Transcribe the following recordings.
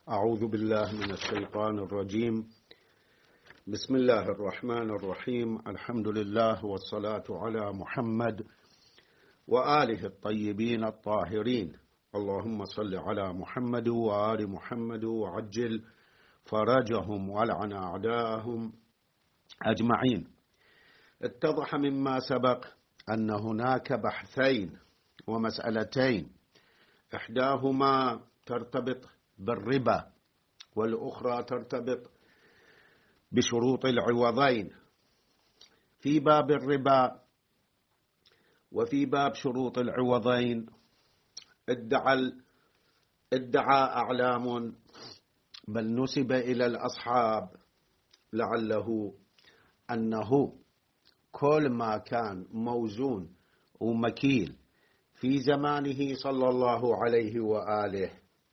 أعوذ بالله من الشيطان الرجيم. بسم الله الرحمن الرحيم. الحمد لله والصلاة على محمد وآله الطيبين الطاهرين. اللهم صل على محمد وآل محمد وعجل فرجهم والعن أعداءهم أجمعين. اتضح مما سبق أن هناك بحثين ومسألتين، إحداهما ترتبط بالربا والأخرى ترتبط بشروط العوضين. في باب الربا وفي باب شروط العوضين ادعى أعلام، بل نسب إلى الأصحاب لعله أنه كل ما كان موزون ومكيل في زمانه صلى الله عليه وآله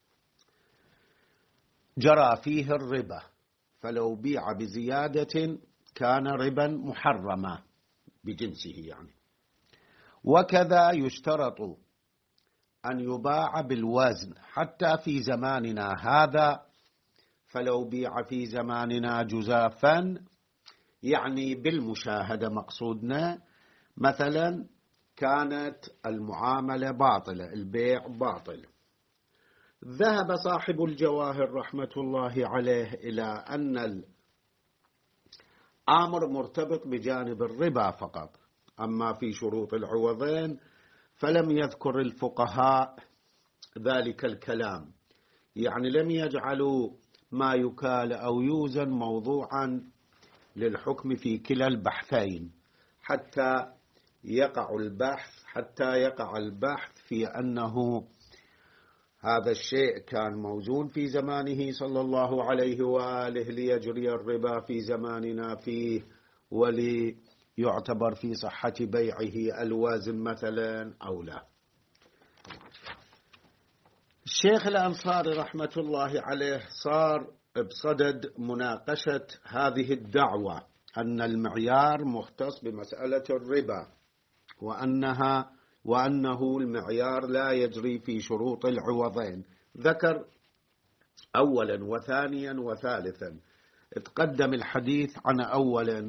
جرى فيه الربا، فلو بيع بزيادة كان ربا محرما بجنسه يعني. وكذا يشترط أن يباع بالوزن حتى في زماننا هذا، فلو بيع في زماننا جزافا يعني بالمشاهدة مقصودنا، مثلا كانت المعاملة باطلة، البيع باطل. ذهب صاحب الجواهر رحمة الله عليه إلى أن الأمر مرتبط بجانب الربا فقط، أما في شروط العوضين فلم يذكر الفقهاء ذلك الكلام، يعني لم يجعلوا ما يكال أو يوزن موضوعا للحكم في كلا البحثين حتى يقع البحث في أنه هذا الشيء كان موزون في زمانه صلى الله عليه وآله ليجري الربا في زماننا فيه، وليعتبر في صحة بيعه الوازن مثلا أو لا. الشيخ الأنصاري رحمة الله عليه صار بصدد مناقشة هذه الدعوة أن المعيار مختص بمسألة الربا، وأنه المعيار لا يجري في شروط العوضين. ذكر أولا وثانيا وثالثا. تقدم الحديث عن أولا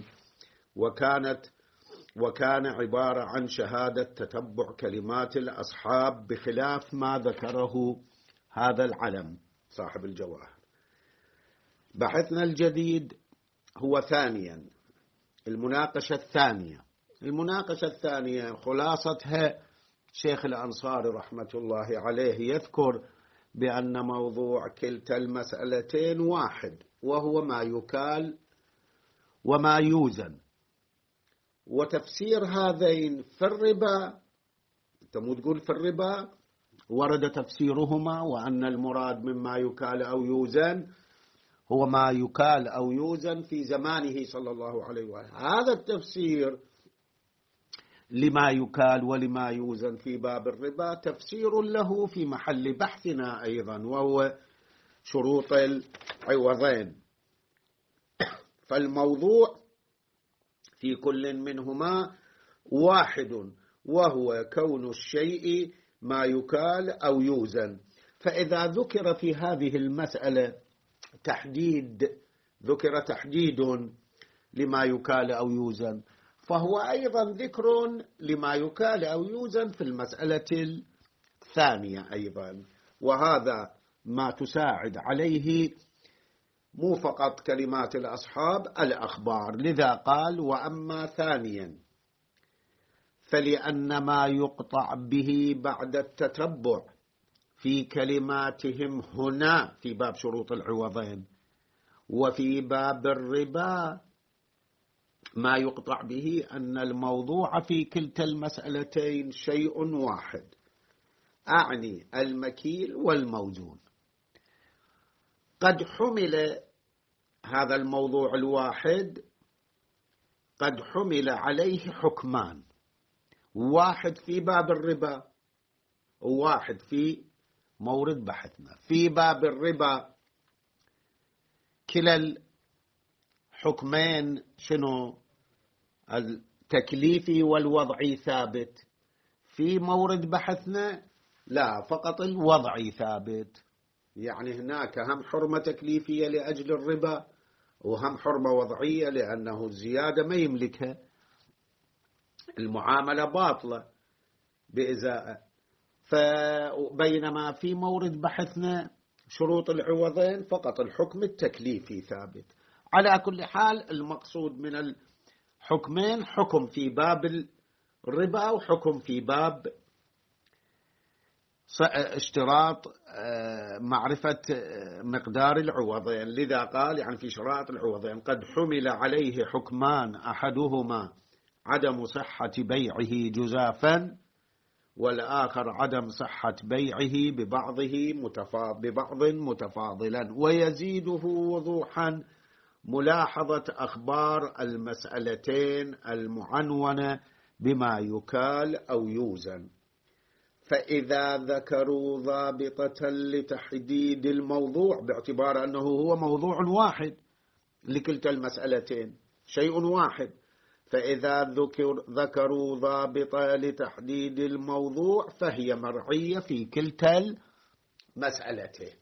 وكان عبارة عن شهادة تتبع كلمات الأصحاب بخلاف ما ذكره هذا العلم صاحب الجواهر. بحثنا الجديد هو ثانيا المناقشة الثانية خلاصتها شيخ الأنصاري رحمة الله عليه يذكر بأن موضوع كلتا المسألتين واحد، وهو ما يكال وما يوزن. وتفسير هذين في الربا، تمو تقول في الربا ورد تفسيرهما وأن المراد مما يكال أو يوزن هو ما يكال أو يوزن في زمانه صلى الله عليه وآله. هذا التفسير لما يكال ولما يوزن في باب الربا تفسير له في محل بحثنا أيضا، وهو شروط العوضين. فالموضوع في كل منهما واحد، وهو كون الشيء ما يكال أو يوزن. فإذا ذكر في هذه المسألة ذكر تحديد لما يكال أو يوزن، فهو أيضا ذكر لما يكال أو يوزن في المسألة الثانية أيضا، وهذا ما تساعد عليه مو فقط كلمات الأصحاب الأخبار. لذا قال: وأما ثانيا فلأن ما يقطع به بعد التتبع في كلماتهم هنا في باب شروط العوضين وفي باب الربا ما يقطع به أن الموضوع في كلتا المسألتين شيء واحد، أعني المكيل والموزون. قد حمل هذا الموضوع الواحد عليه حكمان، واحد في باب الربا وواحد في مورد بحثنا. في باب الربا كلا الحكمين شنو؟ التكليفي والوضعي ثابت. في مورد بحثنا لا، فقط الوضعي ثابت. يعني هناك هم حرمة تكليفية لأجل الربا، وهم حرمة وضعية لأنه الزيادة ما يملكها، المعاملة باطلة بإزاءة. فبينما في مورد بحثنا شروط العوضين فقط الحكم التكليفي ثابت. على كل حال المقصود من الحكمين حكم في باب الربا وحكم في باب اشتراط معرفة مقدار العوضين. لذا قال يعني في شرائط العوضين قد حمل عليه حكمان أحدهما عدم صحة بيعه جزافا، والآخر عدم صحة بيعه ببعض متفاضلا. ويزيده وضوحا ملاحظة أخبار المسألتين المعنونة بما يكال أو يوزن. فإذا ذكروا ضابطة لتحديد الموضوع، باعتبار أنه هو موضوع واحد لكلتا المسألتين شيء واحد، فإذا ذكروا ضابطة لتحديد الموضوع فهي مرعية في كلتا المسألتين.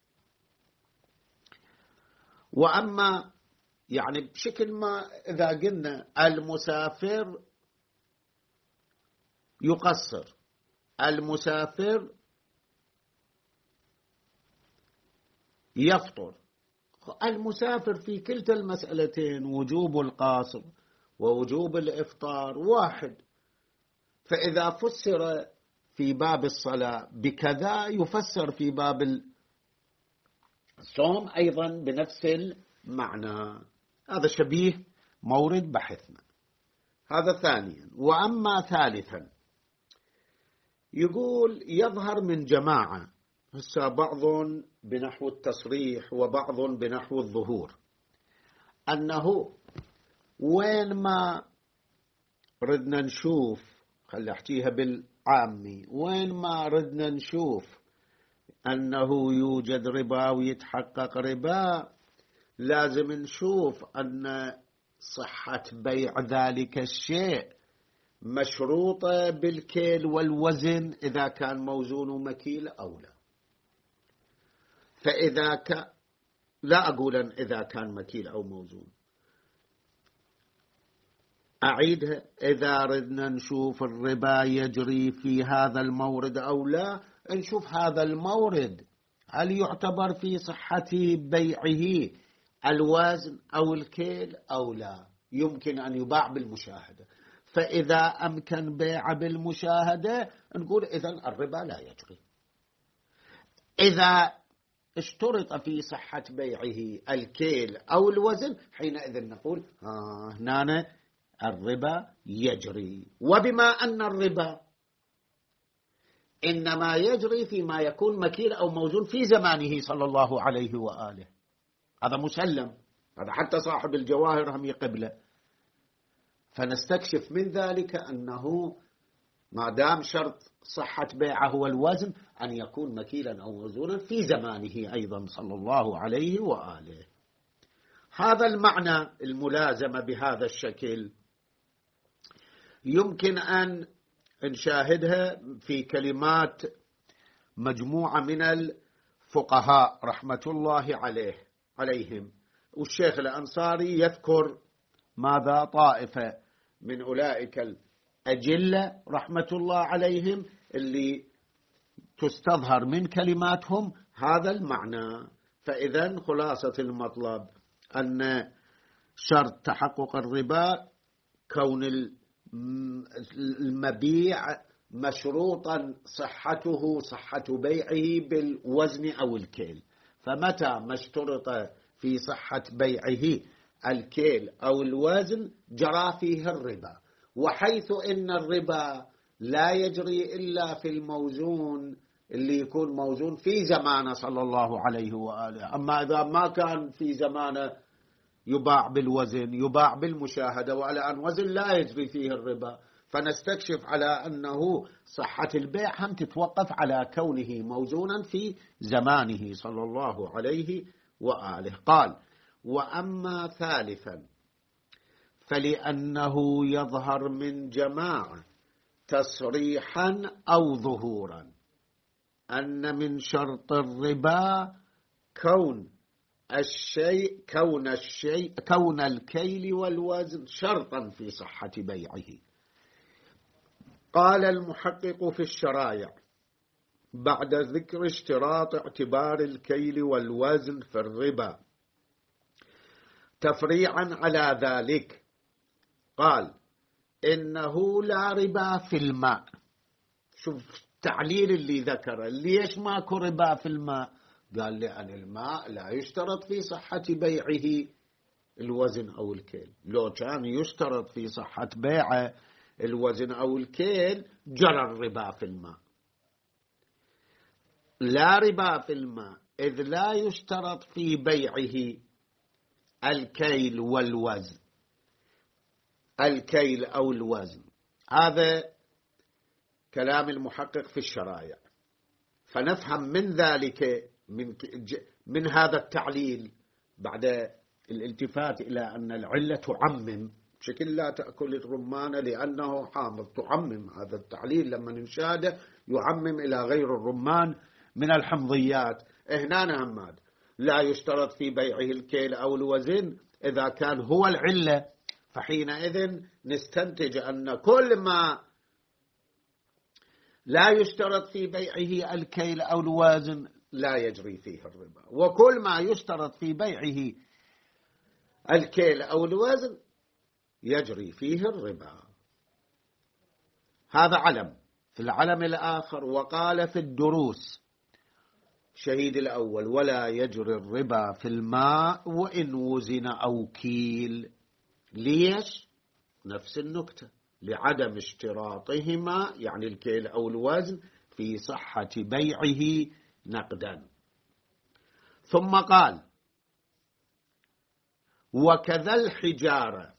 وأما يعني بشكل ما إذا قلنا المسافر يقصر، المسافر يفطر، المسافر في كلتا المسألتين وجوب القاصر ووجوب الإفطار واحد. فإذا فسر في باب الصلاة بكذا يفسر في باب الصوم أيضا بنفس المعنى. هذا شبيه مورد بحثنا. هذا ثانيا. وأما ثالثا يقول يظهر من جماعة، هسه بعض بنحو التصريح وبعض بنحو الظهور، أنه وين ما ردنا نشوف، خلي أحكيها بالعامي، وين ما ردنا نشوف أنه يوجد ربا ويتحقق ربا، لازم نشوف أن صحة بيع ذلك الشيء مشروطة بالكيل والوزن إذا كان موزون مكيل أو لا. فإذا لا أقول إذا كان مكيل أو موزون، أعيدها، إذا ردنا نشوف الربا يجري في هذا المورد أو لا، نشوف هذا المورد هل يعتبر في صحة بيعه الوزن أو الكيل أو لا، يمكن أن يباع بالمشاهدة. فإذا أمكن بيع بالمشاهدة نقول إذن الربا لا يجري. إذا اشترط في صحة بيعه الكيل أو الوزن حينئذ نقول هنا الربا يجري. وبما أن الربا إنما يجري فيما يكون مكيل أو موزون في زمانه صلى الله عليه وآله، هذا مسلم، هذا حتى صاحب الجواهر هم يقبله. فنستكشف من ذلك أنه ما دام شرط صحة بيعه هو الوزن أن يكون مكيلا أو موزونا في زمانه أيضا صلى الله عليه وآله. هذا المعنى الملازمة بهذا الشكل يمكن أن نشاهدها في كلمات مجموعة من الفقهاء رحمة الله عليهم. والشيخ الأنصاري يذكر ماذا طائفة من أولئك الأجلة رحمة الله عليهم اللي تستظهر من كلماتهم هذا المعنى. فإذا خلاصة المطلب أن شرط تحقق الربا كون المبيع مشروطا صحة بيعه بالوزن أو الكيل. فمتى ما اشترط في صحة بيعه الكيل أو الوزن جرى فيه الربا. وحيث إن الربا لا يجري إلا في الموزون اللي يكون موزون في زمانه صلى الله عليه وآله، أما إذا ما كان في زمانه يباع بالوزن يباع بالمشاهدة وعلى أن وزن لا يجري فيه الربا، فنستكشف على أنه صحة البيع هم تتوقف على كونه موزونا في زمانه صلى الله عليه وآله. قال وأما ثالثا فلأنه يظهر من جماعة تصريحا أو ظهورا. أن من شرط الربا كون الكيل والوزن شرطا في صحة بيعه. قال المحقق في الشرائع بعد ذكر اشتراط اعتبار الكيل والوزن في الربا تفريعا على ذلك قال إنه لا ربا في الماء. شوف التعليل اللي ذكره، ليش ماكو ربا في الماء؟ قال لأن الماء لا يشترط في صحة بيعه الوزن أو الكيل. لو كان يشترط في صحة بيعه الوزن أو الكيل جرى الربا في الماء. لا ربا في الماء إذ لا يشترط في بيعه الكيل والوزن، الكيل أو الوزن. هذا كلام المحقق في الشرائع. فنفهم من ذلك من هذا التعليل بعد الالتفات إلى أن العلة تعمم بشكل لا تأكل الرمان لأنه حامض، تعمم. هذا التعليل لما نشاهده يعمم إلى غير الرمان من الحمضيات. هنا هماد لا يشترط في بيعه الكيل أو الوزن إذا كان هو العلة، فحينئذ نستنتج أن كل ما لا يشترط في بيعه الكيل أو الوزن لا يجري فيه الربا، وكل ما يشترط في بيعه الكيل أو الوزن يجري فيه الربا. هذا علم. العلم الآخر وقال في الدروس شهيد الأول ولا يجري الربا في الماء وإن وزن أو كيل. ليش؟ نفس النكتة، لعدم اشتراطهما يعني الكيل أو الوزن في صحة بيعه نقدا. ثم قال وكذا الحجارة،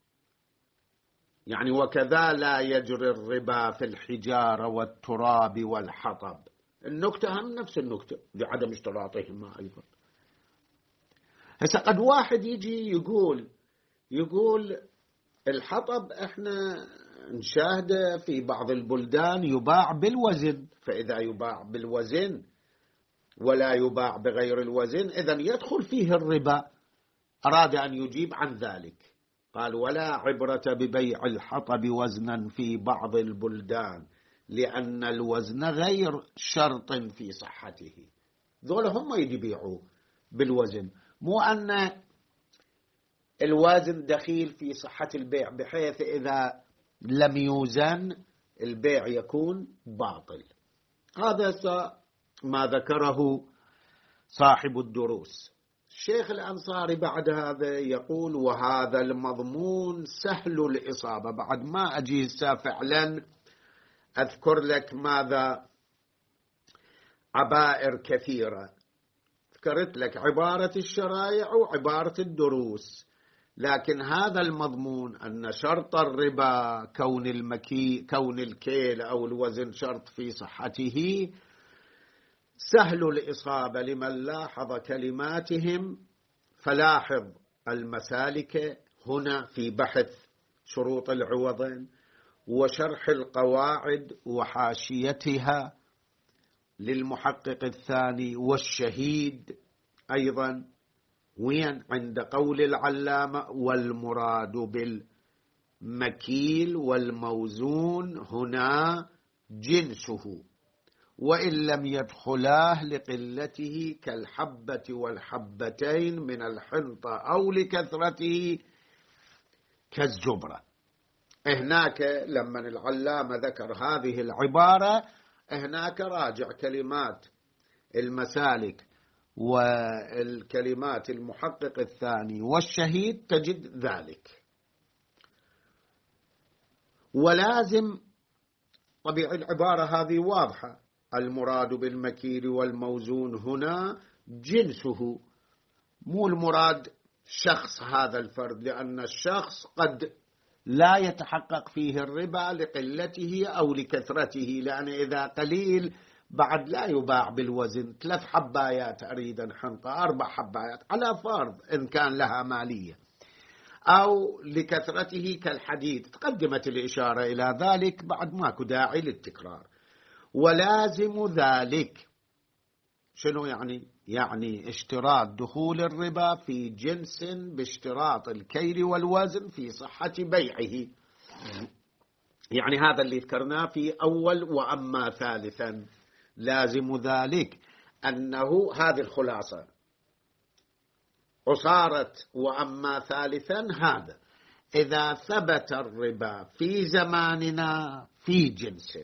يعني وكذا لا يجري الربا في الحجارة والتراب والحطب. النكتة هم نفس النكتة لعدم اشتراطهما أيضا. هسه قد واحد يجي يقول الحطب احنا نشاهده في بعض البلدان يباع بالوزن، فإذا يباع بالوزن ولا يباع بغير الوزن إذن يدخل فيه الربا. أراد أن يجيب عن ذلك قال ولا عبرة ببيع الحطب وزنا في بعض البلدان لأن الوزن غير شرط في صحته. ذولا هم يبيعوا بالوزن، مو أن الوزن دخيل في صحة البيع بحيث إذا لم يوزن البيع يكون باطل. هذا ما ذكره صاحب الدروس. الشيخ الأنصاري بعد هذا يقول وهذا المضمون سهل الإصابة. بعد ما أجي فعلا أذكر لك ماذا عبائر كثيرة ذكرت لك، عبارة الشرائع وعبارة الدروس، لكن هذا المضمون أن شرط الربا كون الكيل أو الوزن شرط في صحته سهل الإصابة لمن لاحظ كلماتهم. فلاحظ المسالك هنا في بحث شروط العوضين وشرح القواعد وحاشيتها للمحقق الثاني والشهيد أيضا، وين عند قول العلامة والمراد بالمكيل والموزون هنا جنسه وإن لم يدخلاه لقلته كالحبة والحبتين من الحنطة أو لكثرته كالزبرة. هناك لما العلامة ذكر هذه العبارة هناك راجع كلمات المسالك والكلمات المحقق الثاني والشهيد تجد ذلك. ولازم طبيعي العبارة هذه واضحة، المراد بالمكيل والموزون هنا جنسه، مو المراد شخص هذا الفرد، لأن الشخص قد لا يتحقق فيه الربا لقلته أو لكثرته، لأن إذا قليل بعد لا يباع بالوزن. 3 حبايات أريد حنطة 4 حبايات على فرض إن كان لها مالية، أو لكثرته كالحديد. تقدمت الإشارة إلى ذلك بعد ماكو داعي للتكرار. ولازم ذلك شنو يعني؟ يعني اشتراط دخول الربا في جنس باشتراط الكيل والوزن في صحة بيعه. يعني هذا اللي ذكرناه في أول وأما ثالثا. لازم ذلك أنه هذه الخلاصة عصارة وأما ثالثا هذا إذا ثبت الربا في زماننا في جنس.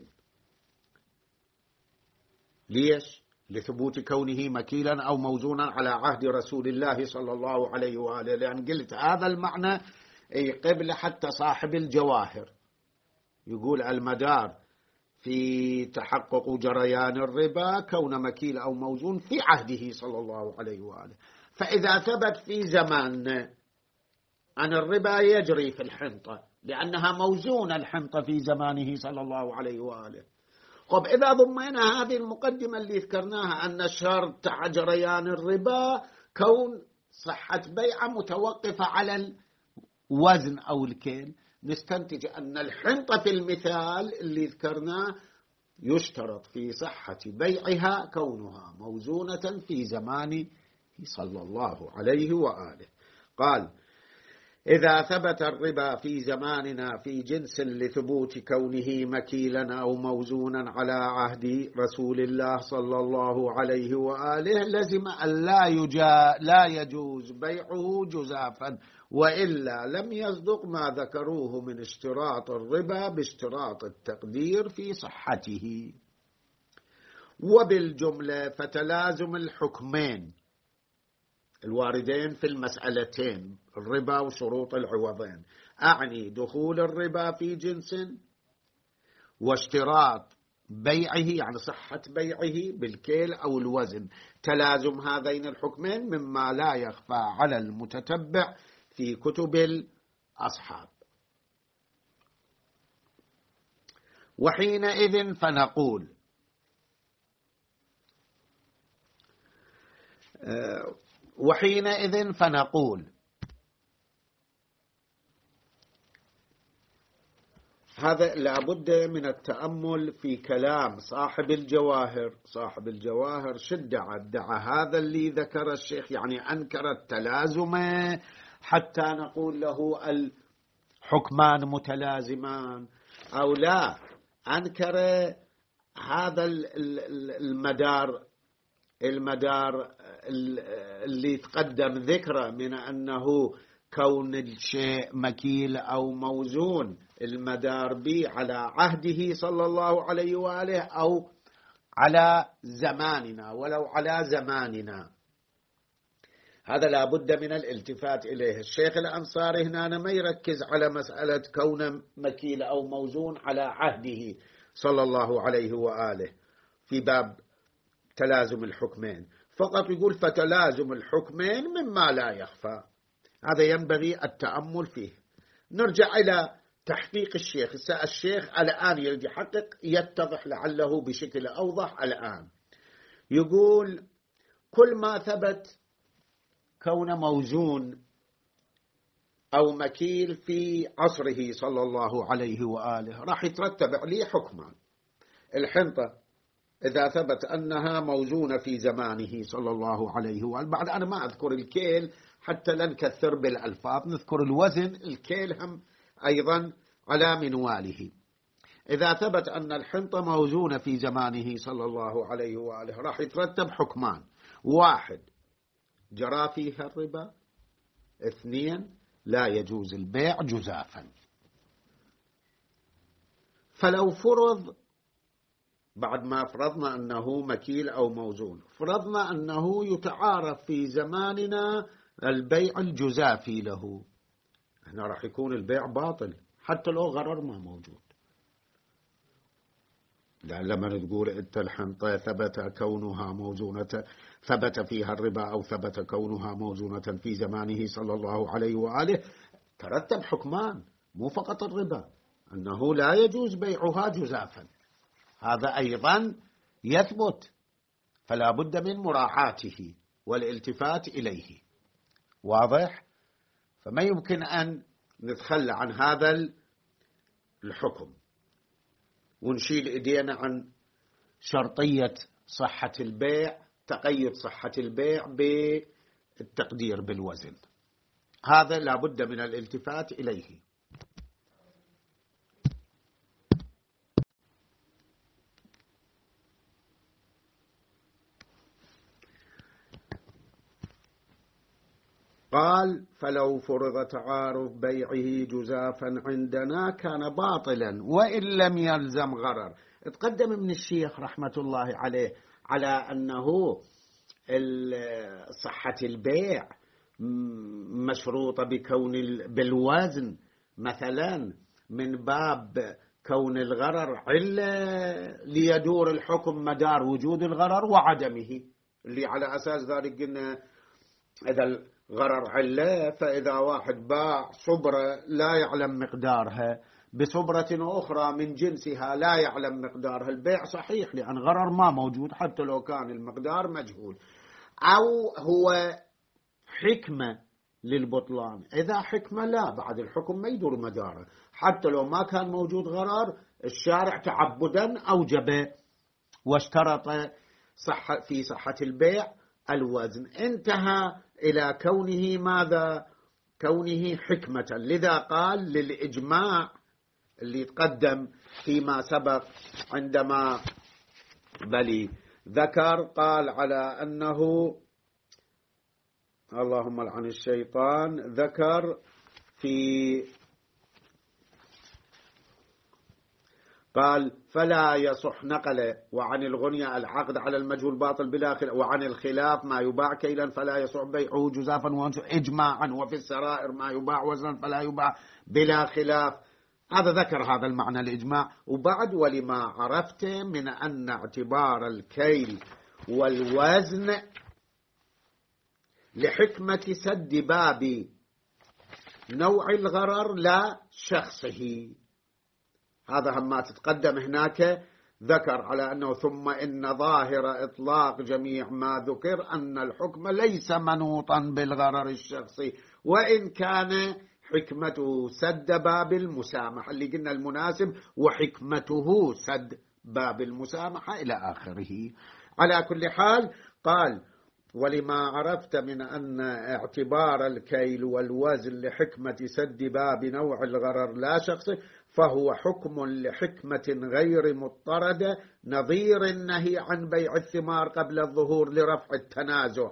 ليش؟ لثبوت كونه مكيلا أو موزونا على عهد رسول الله صلى الله عليه وآله. لأن قلت هذا المعنى قبل حتى صاحب الجواهر يقول المدار في تحقق جريان الربا كون مكيل أو موزون في عهده صلى الله عليه وآله. فإذا ثبت في زماننا أن الربا يجري في الحنطة لأنها موزونة الحنطة في زمانه صلى الله عليه وآله. طب إذا ضمينا هذه المقدمة اللي ذكرناها أن شرط جريان الربا كون صحة بيعة متوقفة على الوزن أو الكيل، نستنتج أن الحنطة في المثال اللي ذكرناه يشترط في صحة بيعها كونها موزونة في زمانه صلى الله عليه وآله. قال إذا ثبت الربا في زماننا في جنس لثبوت كونه مكيلا أو موزونا على عهد رسول الله صلى الله عليه وآله لزم أن لا يجوز بيعه جزافا، وإلا لم يصدق ما ذكروه من اشتراط الربا باشتراط التقدير في صحته. وبالجملة فتلازم الحكمين الواردين في المسألتين الربا وشروط العوضين، أعني دخول الربا في جنس واشتراط بيعه يعني صحة بيعه بالكيل أو الوزن، تلازم هذين الحكمين مما لا يخفى على المتتبع في كتب الأصحاب. وحينئذ فنقول هذا لابد من التأمل في كلام صاحب الجواهر. صاحب الجواهر ادعى هذا اللي ذكر الشيخ، يعني أنكر التلازم حتى نقول له الحكمان متلازمان، أو لا أنكر هذا المدار اللي تقدم ذكره من أنه كون الشيء مكيل أو موزون المدار به على عهده صلى الله عليه وآله أو على زماننا ولو على زماننا. هذا لا بد من الالتفات إليه. الشيخ الأنصاري هنا ما يركز على مسألة كون مكيل أو موزون على عهده صلى الله عليه وآله في باب تلازم الحكمين، فقط يقول فتلازم الحكمين مما لا يخفى. هذا ينبغي التأمل فيه. نرجع إلى تحقيق الشيخ. الشيخ الآن يريد يحقق يتضح لعله بشكل أوضح. الآن يقول كل ما ثبت كون موزون أو مكيل في عصره صلى الله عليه وآله راح يترتب عليه حكمان. الحنطة إذا ثبت أنها موزونة في زمانه صلى الله عليه وآله، بعد أنا ما أذكر الكيل حتى لا نكثر بالألفاظ، نذكر الوزن، الكيل هم أيضا على منواله. إذا ثبت أن الحنطة موزونة في زمانه صلى الله عليه وآله راح يترتب حكمان: واحد، جرى فيها الربا. اثنين، لا يجوز البيع جزافا. فلو فرض بعد ما فرضنا أنه مكيل أو موزون، فرضنا أنه يتعارف في زماننا البيع الجزافي له، هنا راح يكون البيع باطل حتى لو غرر ما موجود. لأن لما تقول أنت الحنطة ثبت كونها موزونة، ثبت فيها الربا أو ثبت كونها موزونة في زمانه صلى الله عليه وآله، ترتب حكمان، مو فقط الربا، أنه لا يجوز بيعها جزافا، هذا أيضا يثبت، فلا بد من مراعاته والالتفات إليه. واضح؟ فما يمكن أن نتخلى عن هذا الحكم ونشيل إيدينا عن شرطية صحة البيع، تقيد صحة البيع بالتقدير بالوزن. هذا لا بد من الالتفات إليه. قال فلو فرض تعارف بيعه جزافا عندنا كان باطلا وإن لم يلزم غرر. تقدم من الشيخ رحمة الله عليه على أنه صحة البيع مشروطة بالوزن مثلا، من باب كون الغرر علة ليدور الحكم مدار وجود الغرر وعدمه، اللي على أساس ذلك قلنا إذا الغرر علة، فإذا واحد باع صبرة لا يعلم مقدارها بصبرة أخرى من جنسها لا يعلم مقدارها، البيع صحيح لأن غرر ما موجود حتى لو كان المقدار مجهول. أو هو حكمة للبطلان، إذا حكمة لا، بعد الحكم ما يدور مداره، حتى لو ما كان موجود غرر الشارع تعبدا أوجب واشترط في صحة البيع الوزن، انتهى إلى كونه ماذا؟ كونه حكمة. لذا قال للإجماع اللي تقدم فيما سبق عندما بلي ذكر، قال على أنه اللهم لعن الشيطان، ذكر قال فلا يصح نقل وعن الغنية العقد على المجهول باطل بلا خلاف، وعن الخلاف ما يباع كيلا فلا يصح بيعه جزافا إجماعا، وفي السرائر ما يباع وزنا فلا يباع بلا خلاف. هذا ذكر هذا المعنى الإجماع. وبعد ولما عرفت من أن اعتبار الكيل والوزن لحكمة سد باب نوع الغرر لا شخصه، هذا هم ما تتقدم هناك ذكر على أنه ثم إن ظاهر إطلاق جميع ما ذكر أن الحكم ليس منوطا بالغرر الشخصي، وإن كان حكمته سد باب المسامحة اللي قلنا المناسب، وحكمته سد باب المسامحة إلى آخره. على كل حال قال ولما عرفت من أن اعتبار الكيل والوزن لحكمة سد باب نوع الغرر لا شخصي، فهو حكم لحكمة غير مضطردة، نظير النهي عن بيع الثمار قبل الظهور لرفع التنازع.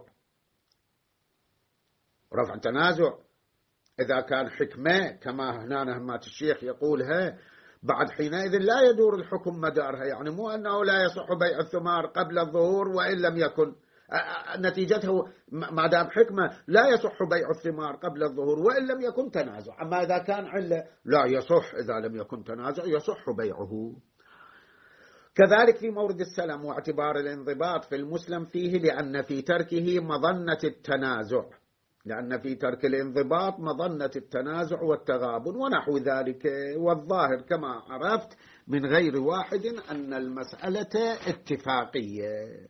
رفع التنازع إذا كان حكمة كما هنا نهمات الشيخ يقولها، بعد حينئذ لا يدور الحكم مدارها، يعني مو أنه لا يصح بيع الثمار قبل الظهور وإن لم يكن، نتيجته ما دام حكمة لا يصح بيع الثمار قبل الظهور وإن لم يكن تنازع. أما إذا كان علة لا يصح، إذا لم يكن تنازع يصح بيعه. كذلك في مورد السلم واعتبار الانضباط في المسلم فيه، لأن في تركه مظنة التنازع، لأن في ترك الانضباط مظنة التنازع والتغابن ونحو ذلك. والظاهر كما عرفت من غير واحد أن المسألة اتفاقية.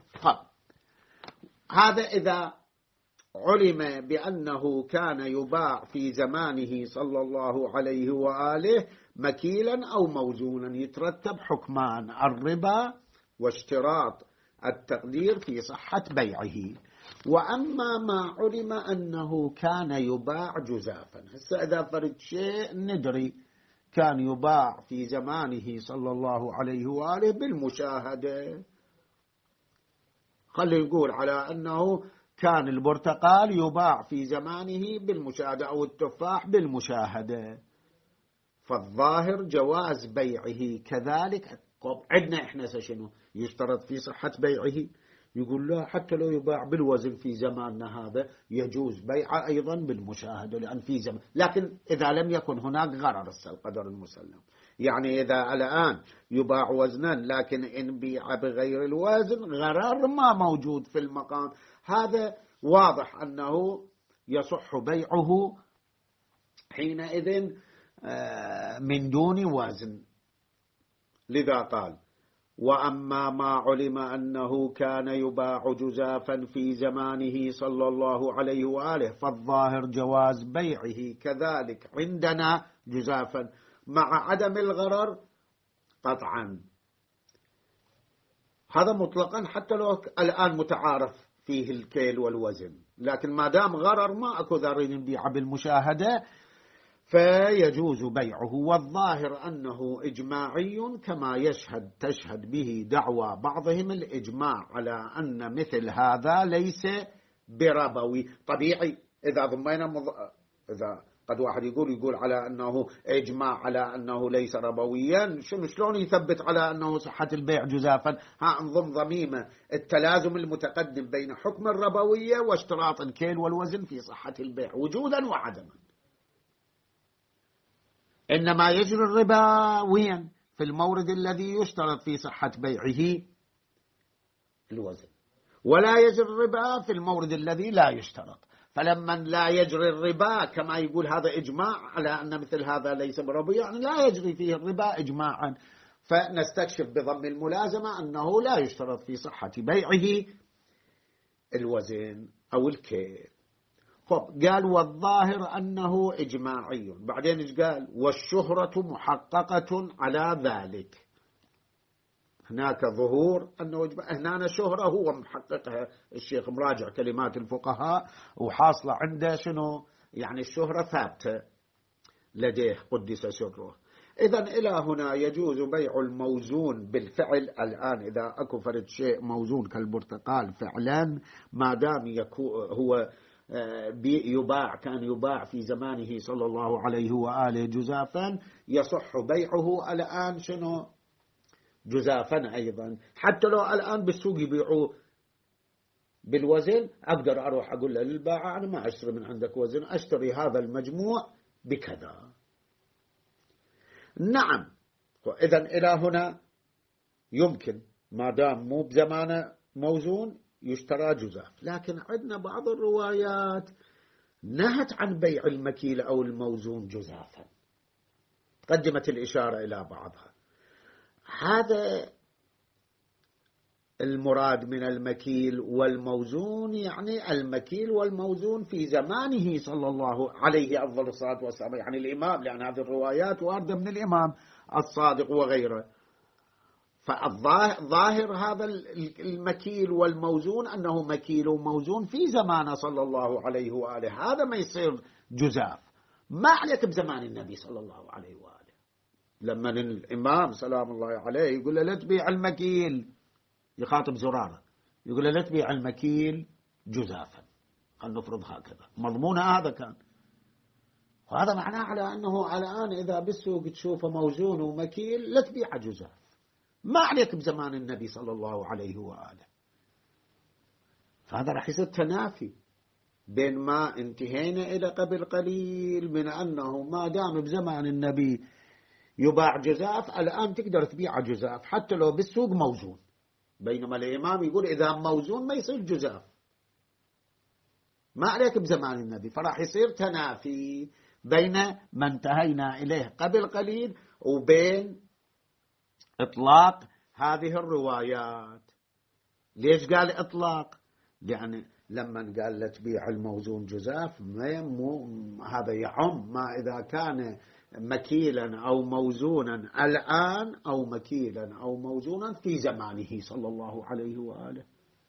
هذا إذا علم بأنه كان يباع في زمانه صلى الله عليه وآله مكيلا أو موزونا، يترتب حكمان: الربا واشتراط التقدير في صحة بيعه. وأما ما علم أنه كان يباع جزافا، هسه إذا فرد شيء ندري كان يباع في زمانه صلى الله عليه وآله بالمشاهدة، خلي نقول على أنه كان البرتقال يباع في زمانه بالمشاهدة أو التفاح بالمشاهدة، فالظاهر جواز بيعه كذلك. عندنا إحنا شنو يشترط في صحة بيعه؟ يقول لا، حتى لو يباع بالوزن في زماننا هذا يجوز بيعه أيضا بالمشاهدة، لأن في زمان، لكن إذا لم يكن هناك غرر القدر المسلم، يعني إذا الآن يباع وزنا لكن إن بيع بغير الوزن غرر ما موجود في المقام، هذا واضح أنه يصح بيعه حينئذ من دون وزن. لذا قال وأما ما علم أنه كان يباع جزافا في زمانه صلى الله عليه وآله فالظاهر جواز بيعه كذلك عندنا جزافا مع عدم الغرر قطعا. هذا مطلقا حتى لو الآن متعارف فيه الكيل والوزن، لكن ما دام غرر ما أكو ذرين نبيعه بالمشاهدة فيجوز بيعه. والظاهر أنه إجماعي كما تشهد به دعوى بعضهم الإجماع على أن مثل هذا ليس بربوي. طبيعي إذا ضمينا إذا قد واحد يقول على أنه إجماع على أنه ليس ربويا، شلون يثبت على أنه صحة البيع جزافا؟ انظم ضميمة التلازم المتقدم بين حكم الربوية واشتراط الكيل والوزن في صحة البيع وجودا وعدما. إنما يجري الربا وين؟ في المورد الذي يشترط في صحة بيعه الوزن، ولا يجري الربا في المورد الذي لا يشترط. فلما لا يجري الربا كما يقول هذا إجماع على أن مثل هذا ليس بربوي، يعني لا يجري فيه الربا إجماعا، فنستكشف بضم الملازمة أنه لا يشترط في صحة بيعه الوزن أو الكيل. قال والظاهر أنه إجماعي. بعدين إيش قال؟ والشهرة محققة على ذلك. هناك ظهور أنه هنا شهرة هو محققها، الشيخ مراجع كلمات الفقهاء وحاصلة عنده شنو يعني الشهرة ثابتة لديه قدس سره. إذن إلى هنا يجوز بيع الموزون بالفعل. الآن إذا أكو فرد شيء موزون كالبرتقال فعلا ما دام هو يباع، كان يباع في زمانه صلى الله عليه وآله جزافا، يصح بيعه الآن شنو جزافا أيضا. حتى لو الآن بالسوق يبيعوه بالوزن أقدر أروح أقول للبائع أنا ما أشتري من عندك وزن، أشتري هذا المجموع بكذا. نعم. إذن إلى هنا يمكن ما دام مو بزمانه موزون يشترى جزاف. لكن عندنا بعض الروايات نهت عن بيع المكيل أو الموزون جزافا، قدمت الإشارة إلى بعضها. هذا المراد من المكيل والموزون، يعني المكيل والموزون في زمانه صلى الله عليه أفضل الصلاة والسلام، يعني الإمام، لأن هذه الروايات واردة من الإمام الصادق وغيره. فالظاهر هذا المكيل والموزون أنه مكيل وموزون في زمانه صلى الله عليه وآله، هذا ما يصير جزاف. ما عليك بزمان النبي صلى الله عليه وآله لما الإمام سلام الله عليه يقول له لا تبيع المكيل، يخاطب زرارة يقول له لا تبيع المكيل جزافا، خلنا نفرض هكذا مضمون هذا كان. وهذا معناه على أنه الآن إذا بالسوق تشوفه موزون ومكيل لا تبيع جزاف، ما عليك بزمان النبي صلى الله عليه وآله. فهذا راح يصير تنافي بين ما انتهينا إلى قبل قليل من أنه ما دام بزمان النبي يباع جزاف الآن تقدر تبيع جزاف حتى لو بالسوق موزون، بينما الإمام يقول إذا موزون ما يصير جزاف، ما عليك بزمان النبي. فراح يصير تنافي بين ما انتهينا إليه قبل قليل وبين إطلاق هذه الروايات. ليش قال إطلاق؟ يعني لما قال لا تبيع الموزون جزاف هذا يعم ما إذا كان مكيلا أو موزونا الآن أو مكيلا أو موزونا في زمانه صلى الله عليه وآله،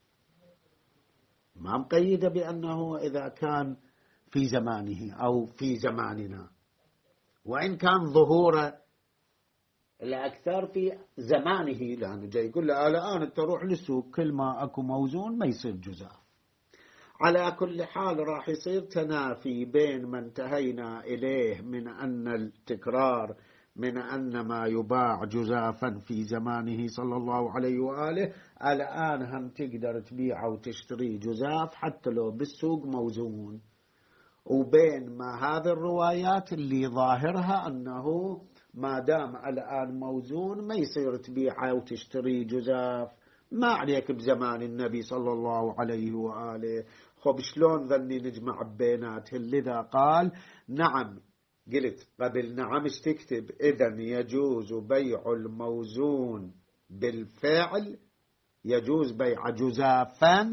ما مقيد بأنه إذا كان في زمانه أو في زماننا، وإن كان ظهوره الأكثر في زمانه، لأنه جاي يقول له الآن تروح للسوق كل ما أكو موزون ما يصير جزاف. على كل حال راح يصير تنافي بين ما انتهينا إليه من أن التكرار من أن ما يباع جزافا في زمانه صلى الله عليه وآله الآن هم تقدر تبيع وتشتري جزاف حتى لو بالسوق موزون، وبين ما هذه الروايات اللي ظاهرها أنه ما دام الآن موزون ما يصير تبيع وتشتري جزاف، ما عليك بزمان النبي صلى الله عليه وآله. خب شلون ذني نجمع بيناتهم؟ لذا قال نعم. قلت قبل نعم ايش تكتب؟ إذن يجوز بيع الموزون بالفعل، يجوز بيع جزافا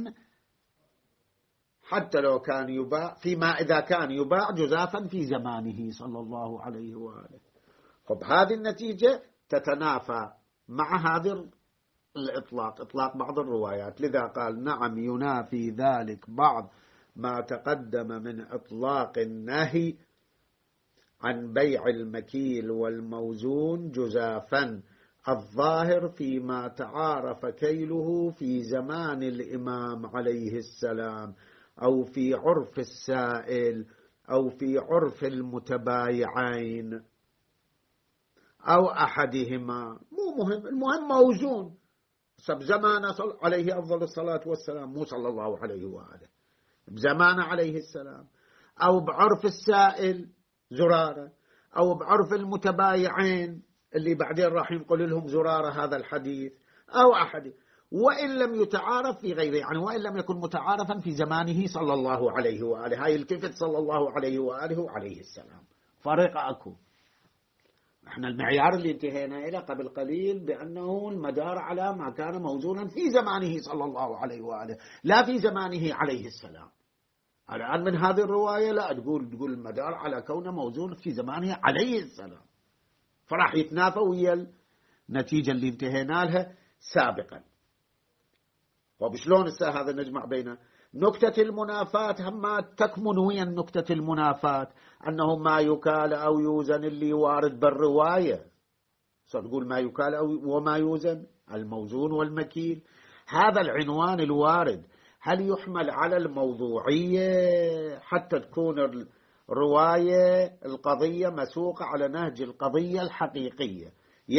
حتى لو كان يباع فيما إذا كان يباع جزافا في زمانه صلى الله عليه وآله. خب هذه النتيجة تتنافى مع هذه الإطلاق، إطلاق بعض الروايات. لذا قال نعم ينافي ذلك بعض ما تقدم من إطلاق النهي عن بيع المكيل والموزون جزافا الظاهر فيما تعارف كيله في زمان الإمام عليه السلام، أو في عرف السائل، أو في عرف المتبايعين، أو أحدهما. مو مهم، المهم موزون. بزمان عليه أفضل الصلاة والسلام، مو صلى الله عليه وآله، بزمان عليه السلام، أو بعرف السائل زرارة، أو بعرف المتبايعين اللي بعدين راح ينقل لهم زرارة هذا الحديث، أو أحد، وإن لم يتعارف في غيره، يعني وإن لم يكن متعارفا في زمانه صلى الله عليه وآله. هاي التفت صلى الله عليه وآله وعليه السلام، فرق أكو. احنا المعيار اللي انتهينا إلى قبل قليل بأنه المدار على ما كان موزونا في زمانه صلى الله عليه وآله، لا في زمانه عليه السلام. الآن من هذه الرواية لا تقول المدار على كونه موزون في زمانه عليه السلام، فراح يتنافى ويا النتيجة اللي انتهينا لها سابقا. وبشلون هذا نجمع بين نكتة المنافاة؟ هم تكمن ويا نكتة المنافاة أنه ما يكال أو يوزن اللي وارد بالرواية. تقول ما يكال أو وما يوزن، الموزون والمكيل. هذا العنوان الوارد هل يحمل على الموضوعية حتى تكون الرواية القضية مسوقة على نهج القضية الحقيقية؟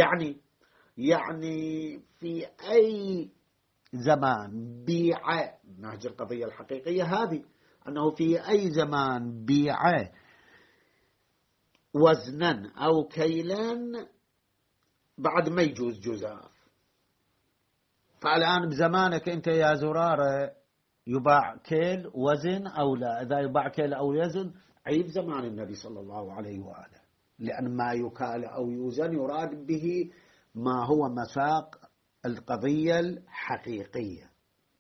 يعني في أي زمان بيع نهج القضية الحقيقية هذه، أنه في أي زمان بيع وزنا أو كيلا بعد ما يجوز جزاف. فالآن بزمانك أنت يا زرارة يباع كيل وزن أو لا؟ إذا يباع كيل أو يزن عيب زمان النبي صلى الله عليه وآله، لأن ما يكال أو يوزن يراد به ما هو مساق القضية الحقيقية.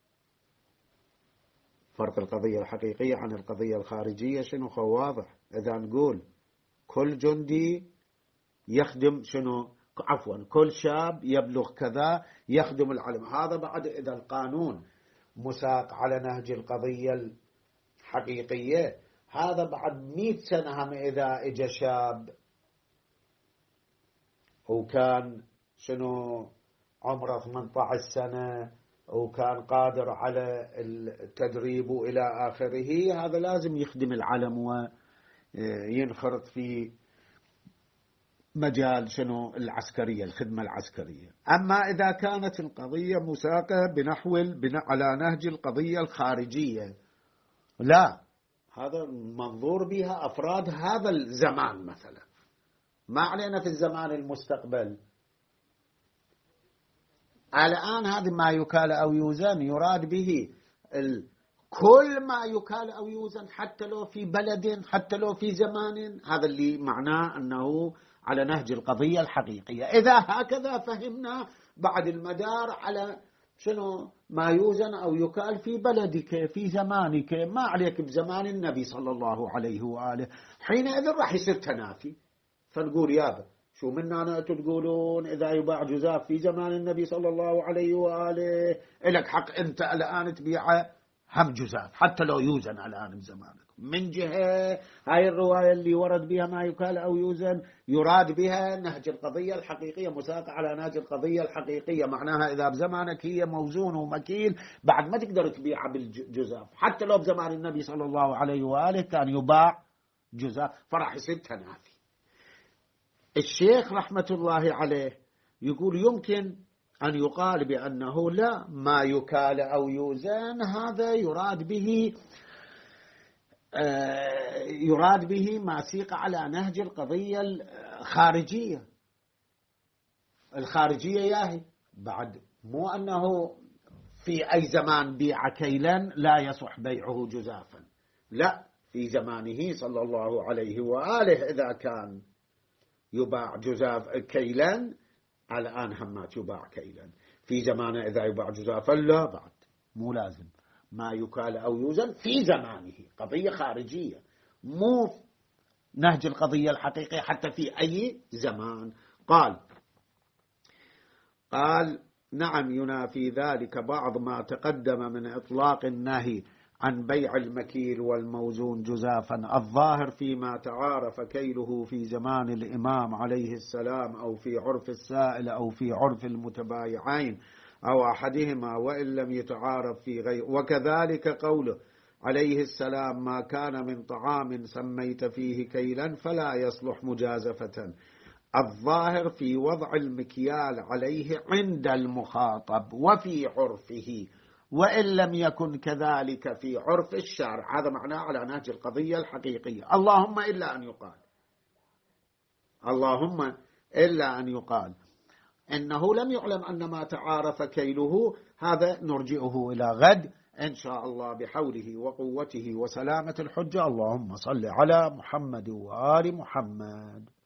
فرق القضية الحقيقية عن القضية الخارجية شنو؟ واضح. إذا نقول كل جندي يخدم كل شاب يبلغ كذا يخدم العلم، هذا بعد إذا القانون مساق على نهج القضية الحقيقية، هذا بعد 100 سنة هم إذا إجا شاب وكان عمره 18 سنة وكان قادر على التدريب إلى آخره، هذا لازم يخدم العلم وينخرط في مجال العسكرية، الخدمة العسكرية. أما إذا كانت القضية مساقة على نهج القضية الخارجية، لا، هذا منظور بها أفراد هذا الزمان مثلا، ما علينا في الزمان المستقبل. الآن هذا ما يكال أو يوزن يراد به كل ما يكال أو يوزن، حتى لو في بلد، حتى لو في زمان. هذا اللي معناه أنه على نهج القضية الحقيقية. إذا هكذا فهمنا بعد المدار على ما يوزن أو يكال في بلدك في زمانك، ما عليك بزمان النبي صلى الله عليه وآله، حينئذ راح يصير تنافي. فنقول يابا شو منا أنا تقولون إذا يباع جزاف في زمان النبي صلى الله عليه وآله إلك حق أنت الآن تبيع هم جزاف حتى لو يوزن الآن بزمانك. من جهة هاي الرواية اللي ورد بها ما يكال أو يوزن يراد بها نهج القضية الحقيقية، مساقة على نهج القضية الحقيقية، معناها إذا بزمانك هي موزون ومكيل بعد ما تقدر تبيعها بالجزاف، حتى لو بزمان النبي صلى الله عليه وآله كان يباع جزاف، فراح يصير تنافي. الشيخ رحمة الله عليه يقول يمكن أن يقال بأنه لا، ما يكال أو يوزن هذا يراد به ما سيق على نهج القضية الخارجية ياهي، بعد مو أنه في أي زمان بيع كيلا لا يصح بيعه جزافا، لا، في زمانه صلى الله عليه وآله إذا كان يباع جزاف كيلا، الآن هم يباع كيلا. في زمانه إذا يباع جزافا لا، بعد مو لازم ما يكال أو يوزن في زمانه. قضية خارجية مو نهج القضية الحقيقية حتى في أي زمان. قال نعم ينافي ذلك بعض ما تقدم من إطلاق النهي عن بيع المكيل والموزون جزافا. الظاهر فيما تعارف كيله في زمان الإمام عليه السلام أو في عرف السائل أو في عرف المتبايعين أو أحدهما وإن لم يتعارف في غير. وكذلك قوله عليه السلام ما كان من طعام سميت فيه كيلا فلا يصلح مجازفة. الظاهر في وضع المكيال عليه عند المخاطب وفي عرفه وإن لم يكن كذلك في عرف الشارع. هذا معناه على نهج القضية الحقيقية. اللهم إلا أن يقال إنه لم يعلم أن ما تعارف كيله. هذا نرجئه إلى غد إن شاء الله بحوله وقوته وسلامة الحجة. اللهم صل على محمد وآل محمد.